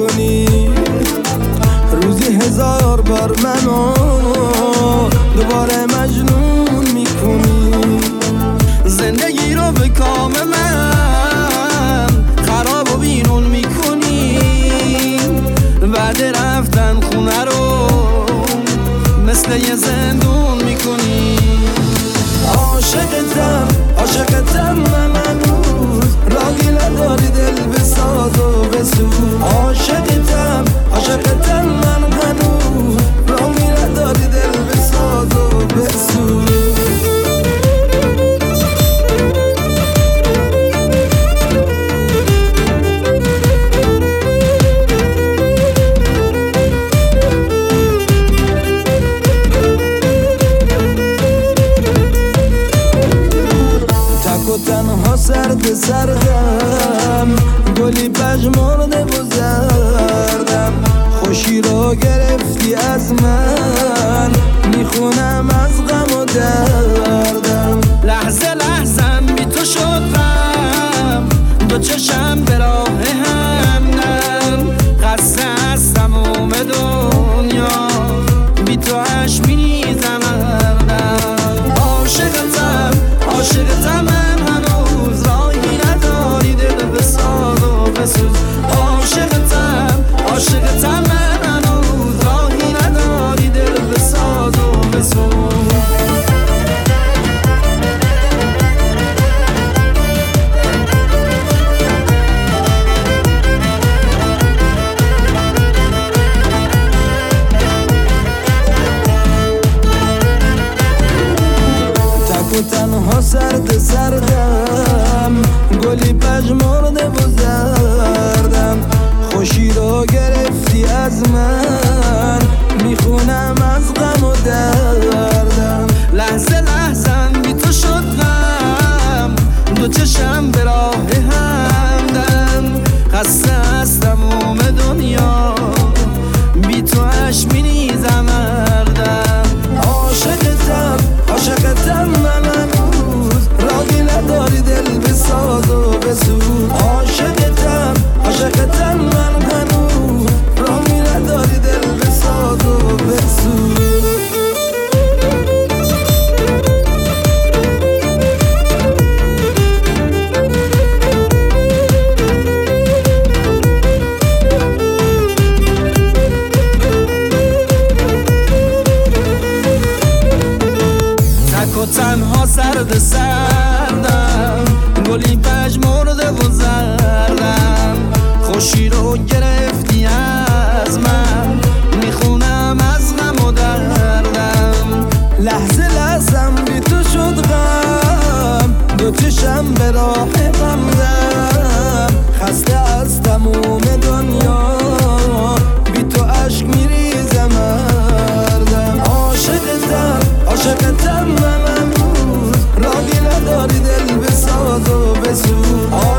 میکنی. روزی 1000 بار منو دوباره مجنون میکنی. زندگی رو به کام من خراب و بیرون میکنی. بعد رفتن خونه رو مثل یه زندون میکنی. عاشقتم من هنوز راگی نداری دل بساز و بسوز. عاشقتم من هنوز راگی نداری دل بساز و بسوز. تنها سردم گلی پژمرده و زردم. خوشی رو گرفتی از من میخونم از غم و دردم. لحظه لحظم بی تو شد غم دو چشم به راه همدم. خسته از تموم دنیا بی تو اش میریزم هردم. عاشقتم من هنوز راهی نداری دل بساز و بسوز. عاشقتم من هنوز راهی نداری دل بساز و بسوز. تنها سردم گلی پژمرده و زردم. خوشی رو گرفتی از من میخونم از غم و دردم. لحظه لحظم بی تو شد غم دو چشم به راه همدم. خسته از تموم دنیا بی تو اش میریزم هردم. عاشقتم من هنوز راگی نداری دل بساز و بسوز. عاشقتم من هنوز راگی نداری دل بساز و بسوز. تنها سردم گلی پژمرده و زردم. خوشی رو گرفتی از من میخونم از غم و دردم. لحظه لحظم بی تو شد غم دو چشم به راه همدم. خسته از تموم دنیا بی تو عشق میریزم هردم. عاشقتم من هنوز راگی نداری دل بساز و بسوز.